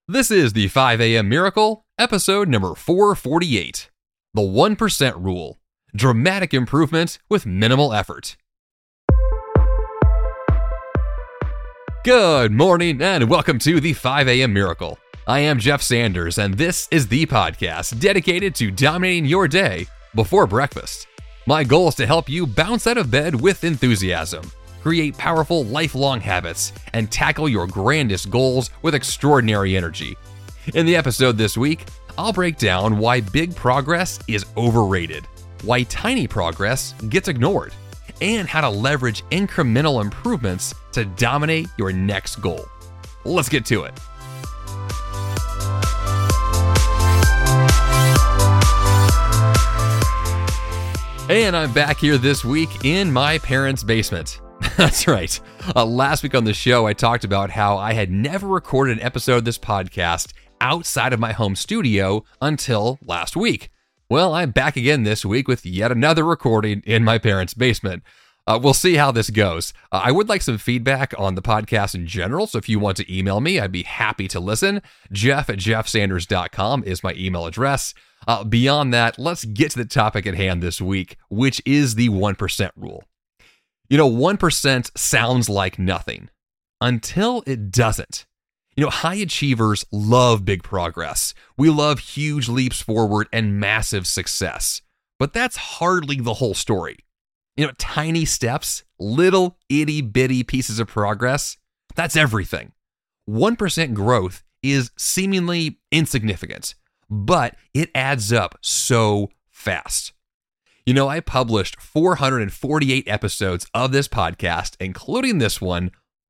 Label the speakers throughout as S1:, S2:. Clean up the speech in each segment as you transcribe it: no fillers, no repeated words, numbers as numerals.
S1: This is the 5 a.m. Miracle, episode number 448. The 1% Rule. Dramatic improvement with minimal effort. Good morning and welcome to the 5 a.m. Miracle. I am Jeff Sanders and this is the podcast dedicated to dominating your day before breakfast. My goal is to help you bounce out of bed with enthusiasm, create powerful lifelong habits, and tackle your grandest goals with extraordinary energy. In the episode this week, I'll break down why big progress is overrated, why tiny progress gets ignored, and how to leverage incremental improvements to dominate your next goal. Let's get to it. And I'm back here this week in my parents' basement. That's right. Last week on the show, I talked about how I had never recorded an episode of this podcast outside of my home studio until last week. Well, I'm back again this week with yet another recording in my parents' basement. We'll see how this goes. I would like some feedback on the podcast in general, so if you want to email me, I'd be happy to listen. Jeff@jeffsanders.com is my email address. Beyond that, let's get to the topic at hand this week, which is the 1% rule. 1% sounds like nothing until it doesn't. High achievers love big progress. We love huge leaps forward and massive success. But that's hardly the whole story. Tiny steps, little itty bitty pieces of progress, that's everything. 1% growth is seemingly insignificant, but it adds up so fast. I published 448 episodes of this podcast, including this one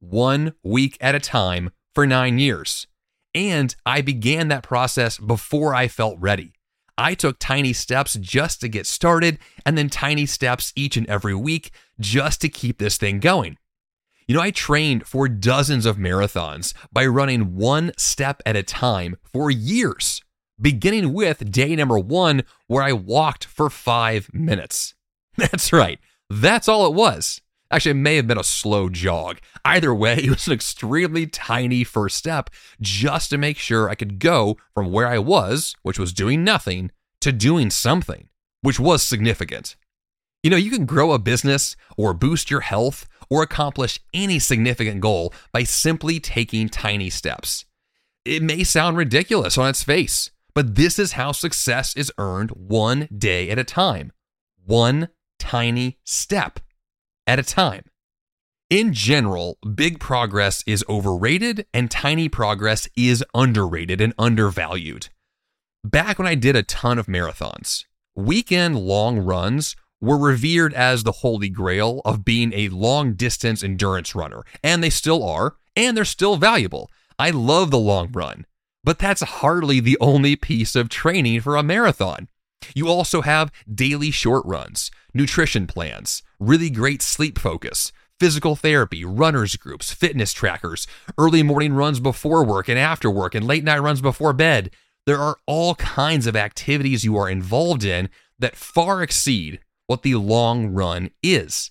S1: week at a time for 9 years. And I began that process before I felt ready. I took tiny steps just to get started, and then tiny steps each and every week just to keep this thing going. I trained for dozens of marathons by running one step at a time for years, beginning with day number 1 where I walked for 5 minutes. That's right. That's all it was. Actually, it may have been a slow jog. Either way, it was an extremely tiny first step just to make sure I could go from where I was, which was doing nothing, to doing something, which was significant. You can grow a business or boost your health or accomplish any significant goal by simply taking tiny steps. It may sound ridiculous on its face, but this is how success is earned one day at a time. One tiny step at a time. In general, big progress is overrated and tiny progress is underrated and undervalued. Back when I did a ton of marathons, weekend long runs were revered as the holy grail of being a long distance endurance runner, and they still are, and they're still valuable. I love the long run. But that's hardly the only piece of training for a marathon. You also have daily short runs, nutrition plans, really great sleep focus, physical therapy, runners groups, fitness trackers, early morning runs before work and after work, and late night runs before bed. There are all kinds of activities you are involved in that far exceed what the long run is.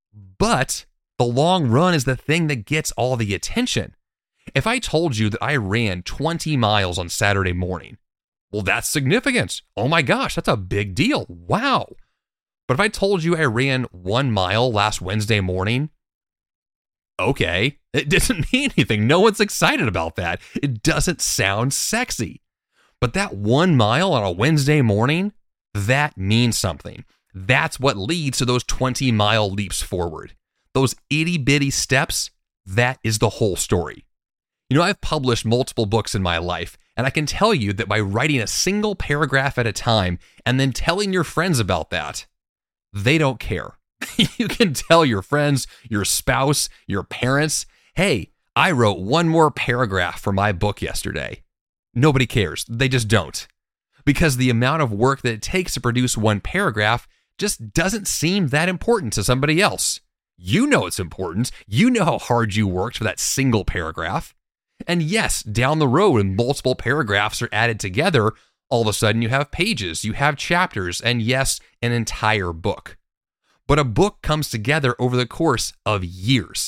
S1: But the long run is the thing that gets all the attention. If I told you that I ran 20 miles on Saturday morning, well, that's significant. Oh my gosh, that's a big deal. Wow. But if I told you I ran 1 mile last Wednesday morning, okay, it doesn't mean anything. No one's excited about that. It doesn't sound sexy. But that 1 mile on a Wednesday morning, that means something. That's what leads to those 20-mile leaps forward. Those itty-bitty steps, that is the whole story. I've published multiple books in my life, and I can tell you that by writing a single paragraph at a time and then telling your friends about that, they don't care. You can tell your friends, your spouse, your parents, hey, I wrote one more paragraph for my book yesterday. Nobody cares. They just don't. Because the amount of work that it takes to produce one paragraph just doesn't seem that important to somebody else. You know it's important. You know how hard you worked for that single paragraph. And yes, down the road, when multiple paragraphs are added together, all of a sudden you have pages, you have chapters, and yes, an entire book. But a book comes together over the course of years.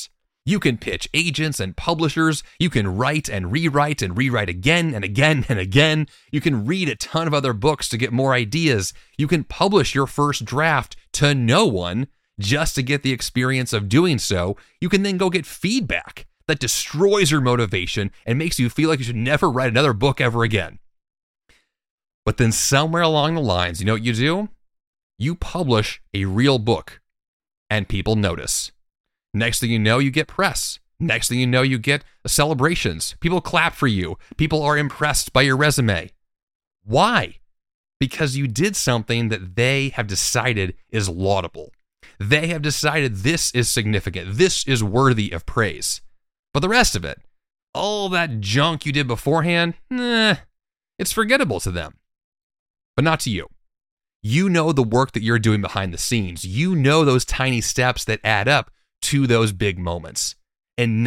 S1: You can pitch agents and publishers. You can write and rewrite again and again and again. You can read a ton of other books to get more ideas. You can publish your first draft to no one just to get the experience of doing so. You can then go get feedback that destroys your motivation and makes you feel like you should never write another book ever again. But then somewhere along the lines, you know what you do? You publish a real book and people notice. Next thing you know, you get press. Next thing you know, you get celebrations. People clap for you. People are impressed by your resume. Why? Because you did something that they have decided is laudable. They have decided this is significant. This is worthy of praise. But the rest of it, all that junk you did beforehand, it's forgettable to them. But not to you. You know the work that you're doing behind the scenes. You know those tiny steps that add up to those big moments. And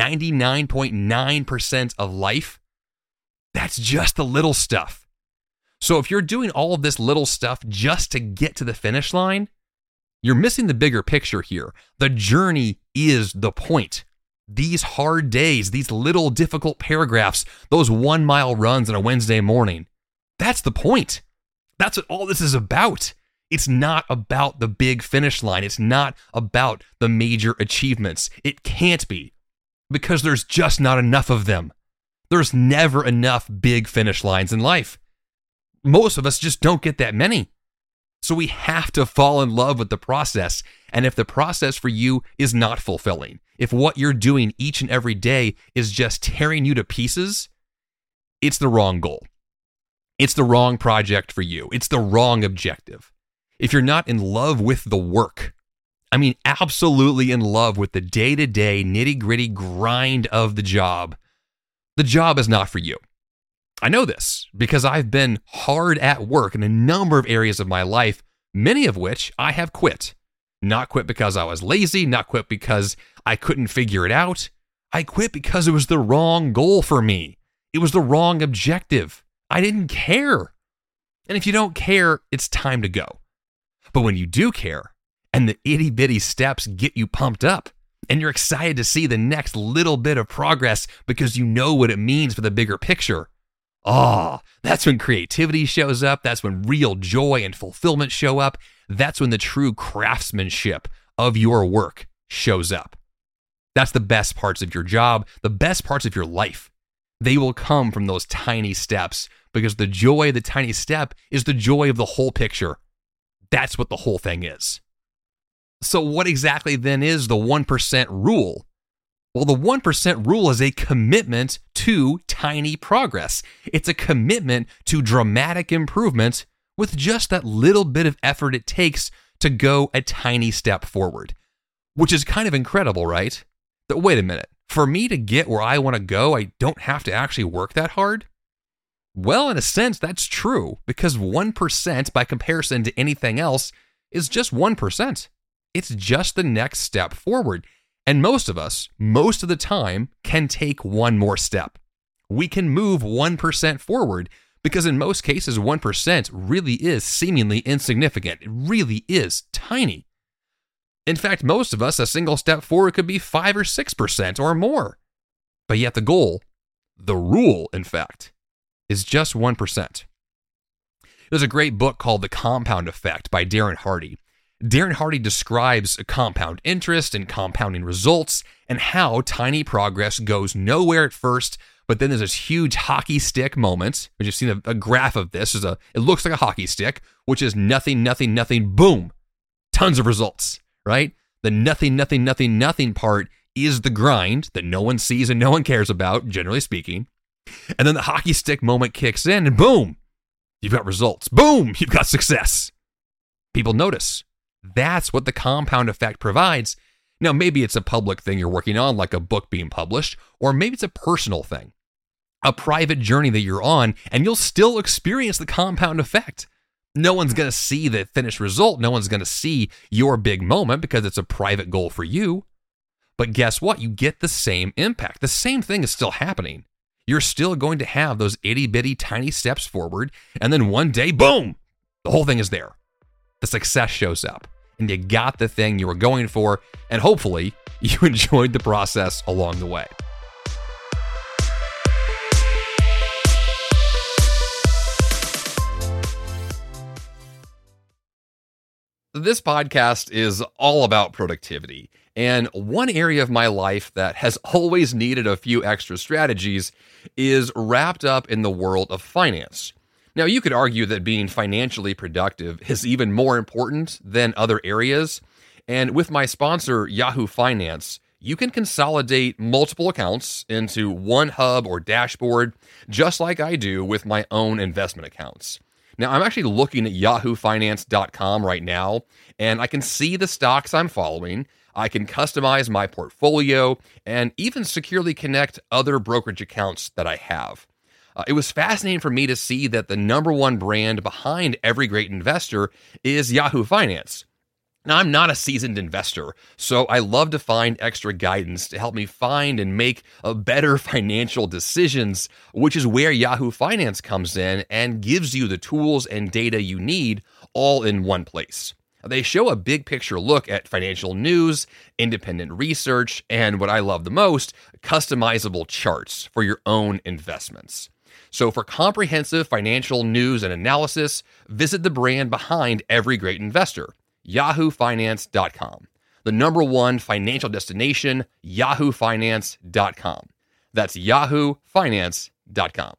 S1: 99.9% of life, that's just the little stuff. So if you're doing all of this little stuff just to get to the finish line, you're missing the bigger picture here. The journey is the point. These hard days, these little difficult paragraphs, those 1-mile runs on a Wednesday morning, that's the point. That's what all this is about. It's not about the big finish line. It's not about the major achievements. It can't be, because there's just not enough of them. There's never enough big finish lines in life. Most of us just don't get that many. So we have to fall in love with the process. And if the process for you is not fulfilling, if what you're doing each and every day is just tearing you to pieces, it's the wrong goal. It's the wrong project for you. It's the wrong objective. If you're not in love with the work, I mean, absolutely in love with the day-to-day nitty-gritty grind of the job is not for you. I know this because I've been hard at work in a number of areas of my life, many of which I have quit. Not quit because I was lazy, not quit because I couldn't figure it out. I quit because it was the wrong goal for me. It was the wrong objective. I didn't care. And if you don't care, it's time to go. But when you do care, and the itty-bitty steps get you pumped up, and you're excited to see the next little bit of progress because you know what it means for the bigger picture, that's when creativity shows up. That's when real joy and fulfillment show up. That's when the true craftsmanship of your work shows up. That's the best parts of your job, the best parts of your life. They will come from those tiny steps, because the joy of the tiny step is the joy of the whole picture. That's what the whole thing is. So what exactly then is the 1% rule? Well, the 1% rule is a commitment to tiny progress. It's a commitment to dramatic improvement with just that little bit of effort it takes to go a tiny step forward. Which is kind of incredible, right? That, wait a minute, for me to get where I want to go, I don't have to actually work that hard? Well, in a sense, that's true, because 1% by comparison to anything else is just 1%. It's just the next step forward. And most of us, most of the time, can take one more step. We can move 1% forward, because in most cases, 1% really is seemingly insignificant. It really is tiny. In fact, most of us, a single step forward could be 5 or 6% or more. But yet the goal, the rule, in fact, is just 1%. There's a great book called The Compound Effect by Darren Hardy. Darren Hardy describes compound interest and compounding results and how tiny progress goes nowhere at first, but then there's this huge hockey stick moment, which you've seen a graph of this. It looks like a hockey stick, which is nothing, nothing, nothing, boom, tons of results, right? The nothing, nothing, nothing, nothing part is the grind that no one sees and no one cares about, generally speaking. And then the hockey stick moment kicks in and boom, you've got results. Boom, you've got success. People notice. That's what the compound effect provides. Now, maybe it's a public thing you're working on, like a book being published, or maybe it's a personal thing, a private journey that you're on, and you'll still experience the compound effect. No one's going to see the finished result. No one's going to see your big moment because it's a private goal for you. But guess what? You get the same impact. The same thing is still happening. You're still going to have those itty-bitty tiny steps forward, and then one day, boom, the whole thing is there. The success shows up. and you got the thing you were going for, and hopefully you enjoyed the process along the way. This podcast is all about productivity, and one area of my life that has always needed a few extra strategies is wrapped up in the world of finance. Now, you could argue that being financially productive is even more important than other areas, and with my sponsor, Yahoo Finance, you can consolidate multiple accounts into one hub or dashboard, just like I do with my own investment accounts. Now, I'm actually looking at yahoofinance.com right now, and I can see the stocks I'm following. I can customize my portfolio and even securely connect other brokerage accounts that I have. It was fascinating for me to see that the number one brand behind every great investor is Yahoo Finance. Now, I'm not a seasoned investor, so I love to find extra guidance to help me find and make better financial decisions, which is where Yahoo Finance comes in and gives you the tools and data you need all in one place. They show a big picture look at financial news, independent research, and what I love the most, customizable charts for your own investments. So for comprehensive financial news and analysis, visit the brand behind every great investor, yahoofinance.com. The number one financial destination, yahoofinance.com. That's yahoofinance.com.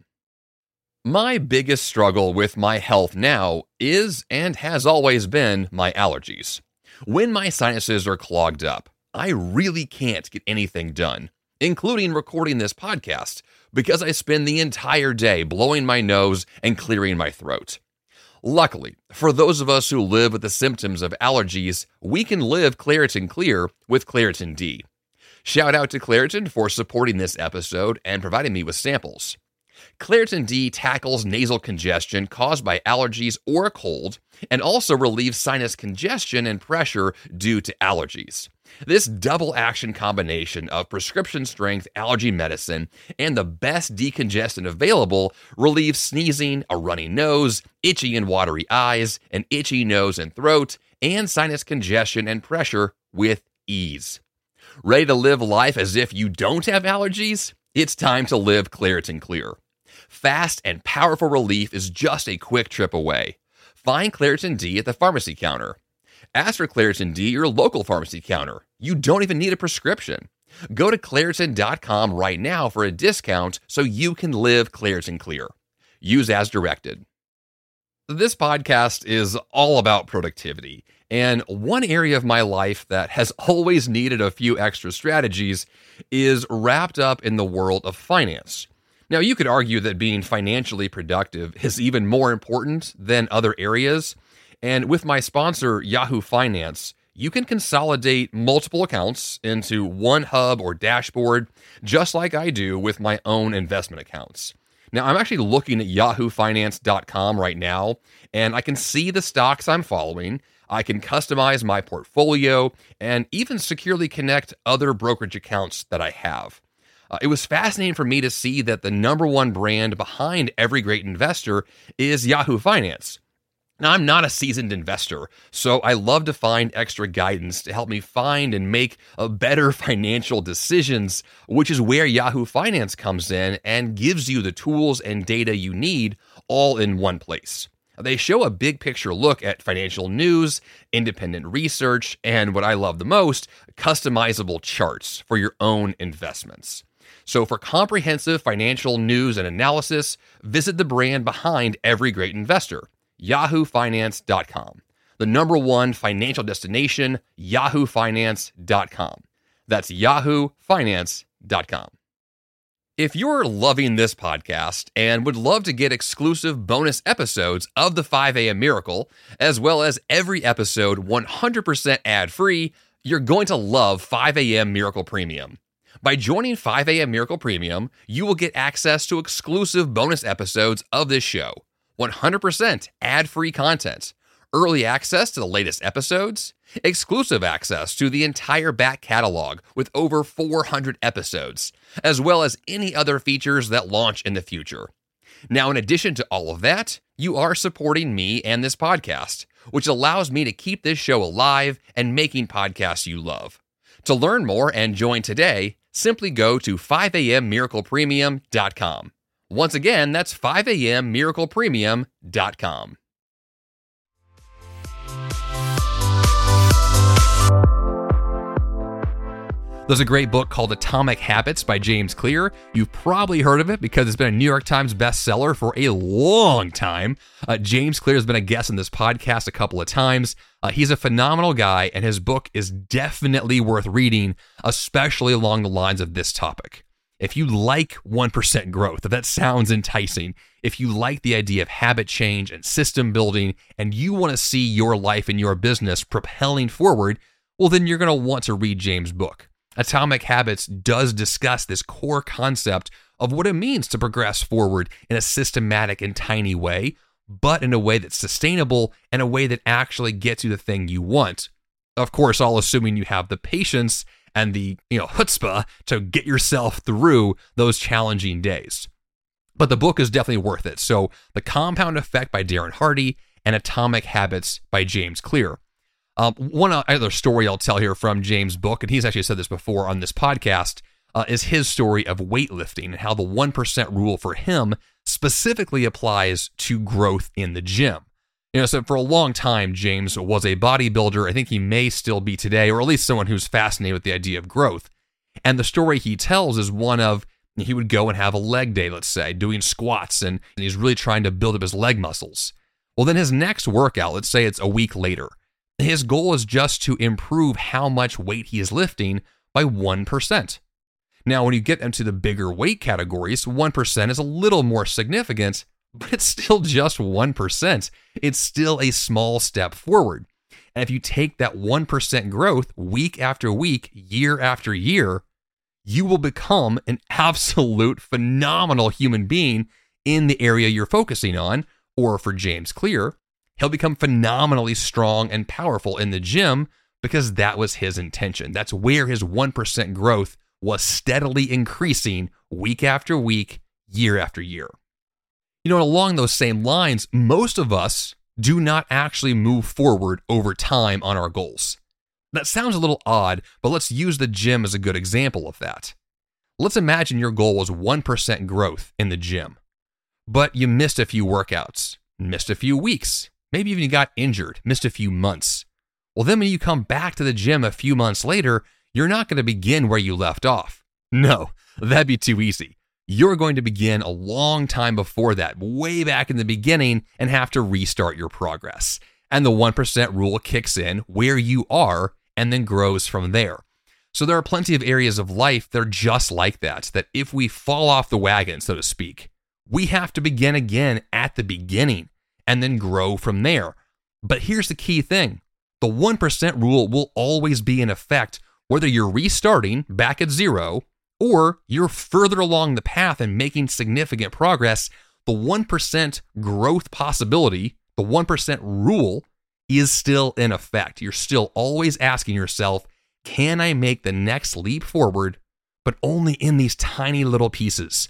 S1: My biggest struggle with my health now is and has always been my allergies. When my sinuses are clogged up, I really can't get anything done, including recording this podcast, because I spend the entire day blowing my nose and clearing my throat. Luckily, for those of us who live with the symptoms of allergies, we can live Claritin Clear with Claritin D. Shout out to Claritin for supporting this episode and providing me with samples. Claritin D tackles nasal congestion caused by allergies or a cold, and also relieves sinus congestion and pressure due to allergies. This double action combination of prescription strength allergy medicine and the best decongestant available relieves sneezing, a runny nose, itchy and watery eyes, an itchy nose and throat, and sinus congestion and pressure with ease. Ready to live life as if you don't have allergies? It's time to live Claritin Clear. Fast and powerful relief is just a quick trip away. Find Claritin D at the pharmacy counter. Ask for Claritin D at your local pharmacy counter. You don't even need a prescription. Go to Claritin.com right now for a discount so you can live Claritin Clear. Use as directed. This podcast is all about productivity, and one area of my life that has always needed a few extra strategies is wrapped up in the world of finance. Now, you could argue that being financially productive is even more important than other areas, and with my sponsor, Yahoo Finance, you can consolidate multiple accounts into one hub or dashboard, just like I do with my own investment accounts. Now, I'm actually looking at yahoofinance.com right now, and I can see the stocks I'm following. I can customize my portfolio and even securely connect other brokerage accounts that I have. It was fascinating for me to see that the number one brand behind every great investor is Yahoo Finance. Now, I'm not a seasoned investor, so I love to find extra guidance to help me find and make better financial decisions, which is where Yahoo Finance comes in and gives you the tools and data you need all in one place. They show a big picture look at financial news, independent research, and what I love the most, customizable charts for your own investments. So for comprehensive financial news and analysis, visit the brand behind every great investor, yahoofinance.com. The number one financial destination, yahoofinance.com. That's yahoofinance.com. If you're loving this podcast and would love to get exclusive bonus episodes of the 5 a.m. Miracle, as well as every episode 100% ad-free, you're going to love 5 a.m. Miracle Premium. By joining 5 a.m. Miracle Premium, you will get access to exclusive bonus episodes of this show, 100% ad-free content, early access to the latest episodes, exclusive access to the entire back catalog with over 400 episodes, as well as any other features that launch in the future. Now, in addition to all of that, you are supporting me and this podcast, which allows me to keep this show alive and making podcasts you love. To learn more and join today, simply go to 5ammiraclepremium.com. Once again, that's 5ammiraclepremium.com. There's a great book called Atomic Habits by James Clear. You've probably heard of it because it's been a New York Times bestseller for a long time. James Clear has been a guest on this podcast a couple of times. He's a phenomenal guy, and his book is definitely worth reading, especially along the lines of this topic. If you like 1% growth, if that sounds enticing, if you like the idea of habit change and system building, and you want to see your life and your business propelling forward, well, then you're going to want to read James' book. Atomic Habits does discuss this core concept of what it means to progress forward in a systematic and tiny way, but in a way that's sustainable and a way that actually gets you the thing you want. Of course, all assuming you have the patience and the chutzpah to get yourself through those challenging days. But the book is definitely worth it. So The Compound Effect by Darren Hardy and Atomic Habits by James Clear. One other story I'll tell here from James' book, and he's actually said this before on this podcast, is his story of weightlifting and how the 1% rule for him specifically applies to growth in the gym. So for a long time, James was a bodybuilder. I think he may still be today, or at least someone who's fascinated with the idea of growth. And the story he tells is one of, he would go and have a leg day, let's say, doing squats, and he's really trying to build up his leg muscles. Well, then his next workout, let's say it's a week later, his goal is just to improve how much weight he is lifting by 1%. Now, when you get into the bigger weight categories, 1% is a little more significant, but it's still just 1%. It's still a small step forward. And if you take that 1% growth week after week, year after year, you will become an absolute phenomenal human being in the area you're focusing on. Or for James Clear, he'll become phenomenally strong and powerful in the gym because that was his intention. That's where his 1% growth was steadily increasing week after week, year after year. And along those same lines, most of us do not actually move forward over time on our goals. That sounds a little odd, but let's use the gym as a good example of that. Let's imagine your goal was 1% growth in the gym, but you missed a few workouts, missed a few weeks, maybe even you got injured, missed a few months. Well, then when you come back to the gym a few months later, you're not going to begin where you left off. No, that'd be too easy. You're going to begin a long time before that, way back in the beginning, and have to restart your progress. And the 1% rule kicks in where you are and then grows from there. So there are plenty of areas of life that are just like that if we fall off the wagon, so to speak, we have to begin again at the beginning and then grow from there. But here's the key thing. The 1% rule will always be in effect whether you're restarting back at zero or you're further along the path and making significant progress. The 1% growth possibility, the 1% rule, is still in effect. You're still always asking yourself, can I make the next leap forward, but only in these tiny little pieces?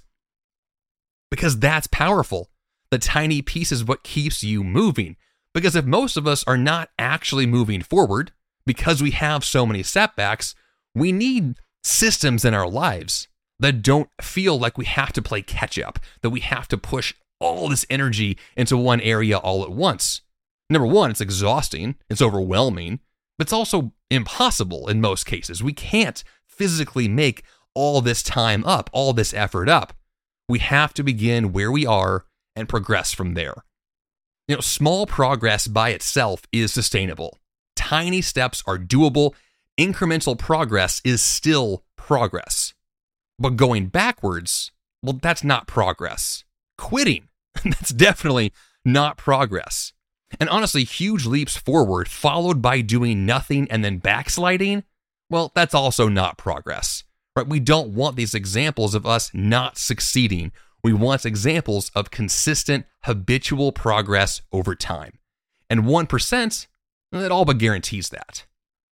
S1: Because that's powerful. The tiny piece is what keeps you moving. Because if most of us are not actually moving forward, because we have so many setbacks, we need systems in our lives that don't feel like we have to play catch up, that we have to push all this energy into one area all at once. Number one, it's exhausting, it's overwhelming, but it's also impossible in most cases. We can't physically make all this time up, all this effort up. We have to begin where we are and progress from there. Small progress by itself is sustainable. Tiny steps are doable. Incremental progress is still progress. But going backwards, well, that's not progress. Quitting, that's definitely not progress. And honestly, huge leaps forward followed by doing nothing and then backsliding, well, that's also not progress. Right? We don't want these examples of us not succeeding. We want examples of consistent, habitual progress over time. And 1%, it all but guarantees that.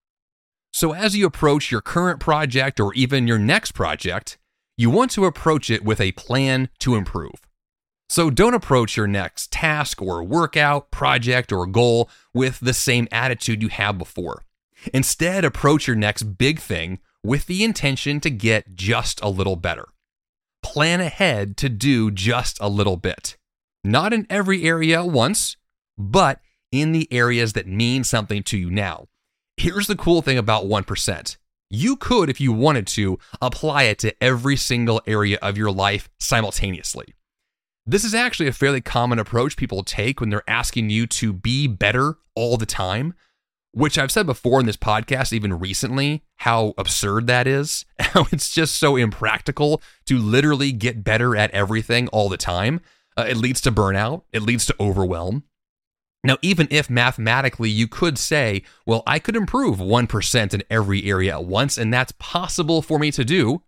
S1: So as you approach your current project or even your next project, you want to approach it with a plan to improve. So don't approach your next task or workout, project, or goal with the same attitude you have before. Instead, approach your next big thing with the intention to get just a little better. Plan ahead to do just a little bit. Not in every area at once, but in the areas that mean something to you now. Here's the cool thing about 1%. You could, if you wanted to, apply it to every single area of your life simultaneously. This is actually a fairly common approach people take when they're asking you to be better all the time, which I've said before in this podcast, even recently, how absurd that is. How it's just so impractical to literally get better at everything all the time. It leads to burnout. It leads to overwhelm. Now, even if mathematically you could say, well, I could improve 1% in every area at once, and that's possible for me to do,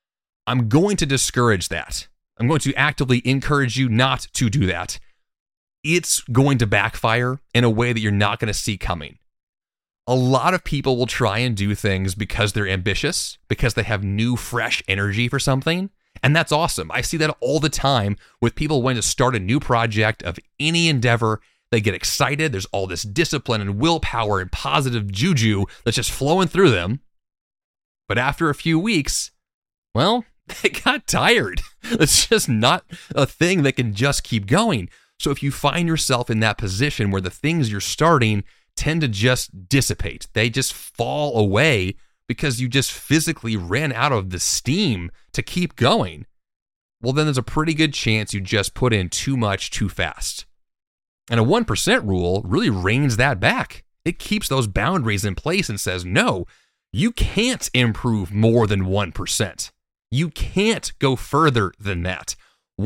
S1: I'm going to discourage that. I'm going to actively encourage you not to do that. It's going to backfire in a way that you're not going to see coming. A lot of people will try and do things because they're ambitious, because they have new, fresh energy for something, and that's awesome. I see that all the time with people wanting to start a new project of any endeavor. They get excited. There's all this discipline and willpower and positive juju that's just flowing through them. But after a few weeks, well, they got tired. It's just not a thing that can just keep going. So if you find yourself in that position where the things you're starting tend to just dissipate, they just fall away because you just physically ran out of the steam to keep going, well, then there's a pretty good chance you just put in too much too fast. And a 1% rule really reins that back. It keeps those boundaries in place and says, no, you can't improve more than 1%. You can't go further than that.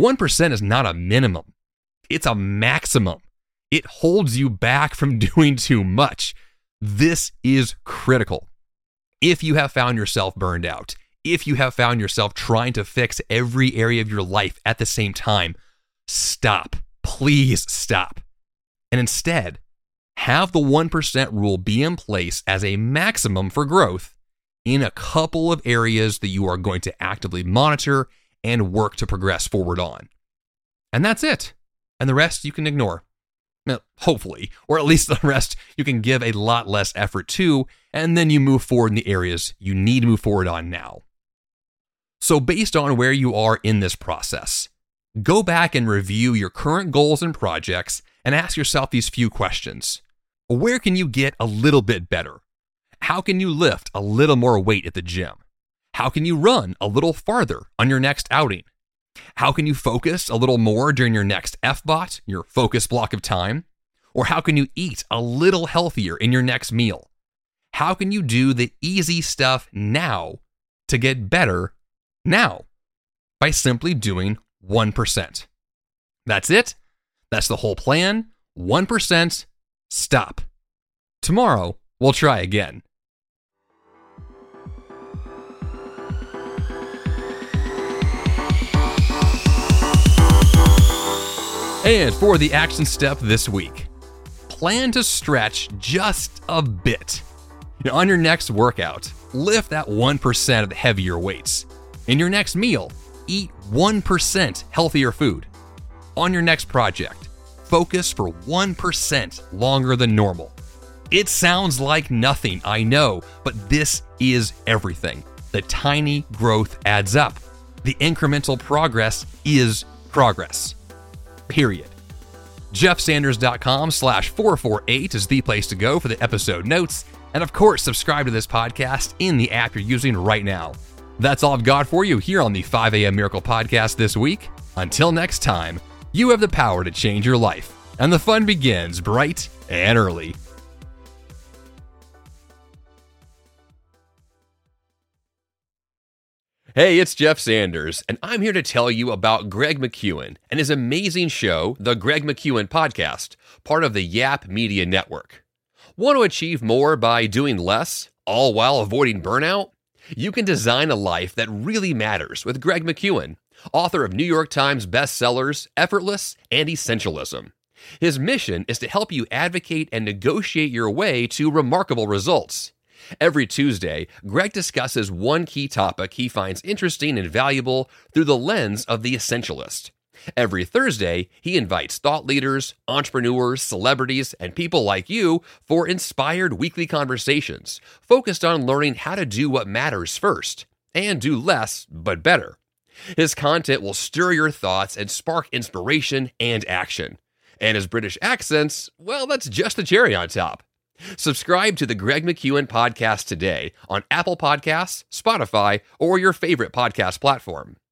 S1: 1% is not a minimum. It's a maximum. It holds you back from doing too much. This is critical. If you have found yourself burned out, if you have found yourself trying to fix every area of your life at the same time, stop. Please stop. And instead, have the 1% rule be in place as a maximum for growth in a couple of areas that you are going to actively monitor and work to progress forward on. And that's it. And the rest you can ignore. Now, hopefully, or at least the rest you can give a lot less effort to, and then you move forward in the areas you need to move forward on now. So based on where you are in this process, go back and review your current goals and projects and ask yourself these few questions. Where can you get a little bit better? How can you lift a little more weight at the gym? How can you run a little farther on your next outing? How can you focus a little more during your next FBOT, your focus block of time? Or how can you eat a little healthier in your next meal? How can you do the easy stuff now to get better now? By simply doing 1%. That's it. That's the whole plan. 1%. Stop. Tomorrow, we'll try again. And for the action step this week, plan to stretch just a bit. On your next workout, lift that 1% of the heavier weights. In your next meal, eat 1% healthier food. On your next project, focus for 1% longer than normal. It sounds like nothing, I know, but this is everything. The tiny growth adds up. The incremental progress is progress. Period. JeffSanders.com/448 is the place to go for the episode notes. And of course, subscribe to this podcast in the app you're using right now. That's all I've got for you here on the 5 a.m. Miracle Podcast this week. Until next time, you have the power to change your life, and the fun begins bright and early. Hey, it's Jeff Sanders, and I'm here to tell you about Greg McKeown and his amazing show, The Greg McKeown Podcast, part of the Yap Media Network. Want to achieve more by doing less, all while avoiding burnout? You can design a life that really matters with Greg McKeown, author of New York Times bestsellers, Effortless and Essentialism. His mission is to help you advocate and negotiate your way to remarkable results. Every Tuesday, Greg discusses one key topic he finds interesting and valuable through the lens of the essentialist. Every Thursday, he invites thought leaders, entrepreneurs, celebrities, and people like you for inspired weekly conversations focused on learning how to do what matters first and do less but better. His content will stir your thoughts and spark inspiration and action. And his British accents, well, that's just the cherry on top. Subscribe to the Greg McKeown Podcast today on Apple Podcasts, Spotify, or your favorite podcast platform.